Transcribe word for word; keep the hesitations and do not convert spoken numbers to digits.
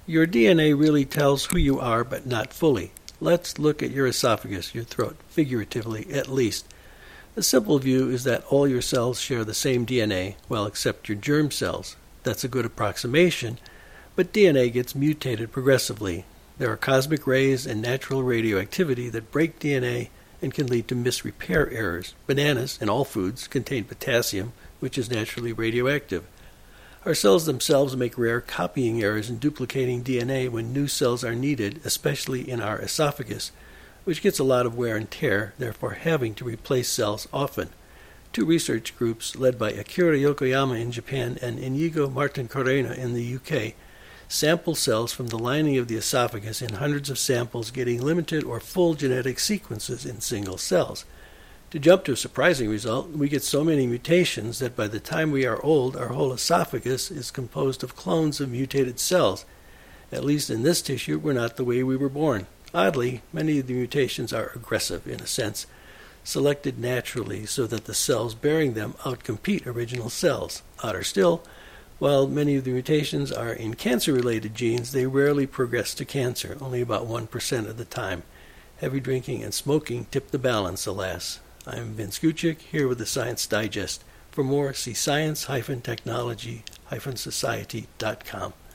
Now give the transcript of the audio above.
Your D N A really tells who you are, but not fully. Let's look at your esophagus, your throat, figuratively at least. A simple view is that all your cells share the same D N A, well, except your germ cells. That's a good approximation, but D N A gets mutated progressively. There are cosmic rays and natural radioactivity that break D N A and can lead to misrepair errors. Bananas and all foods contain potassium, which is naturally radioactive. Our cells themselves make rare copying errors in duplicating D N A when new cells are needed, especially in our esophagus, which gets a lot of wear and tear, therefore having to replace cells often. Two research groups led by Akira Yokoyama in Japan and Inigo Martin-Corena in the U K sample cells from the lining of the esophagus in hundreds of samples, getting limited or full genetic sequences in single cells. To jump to a surprising result, we get so many mutations that by the time we are old, our whole esophagus is composed of clones of mutated cells. At least in this tissue, we're not the way we were born. Oddly, many of the mutations are aggressive, in a sense, selected naturally so that the cells bearing them outcompete original cells. Odder still, while many of the mutations are in cancer-related genes, they rarely progress to cancer, only about one percent of the time. Heavy drinking and smoking tip the balance, alas. I'm Vince Gucic, here with the Science Digest. For more, see science dash technology dash society dot com.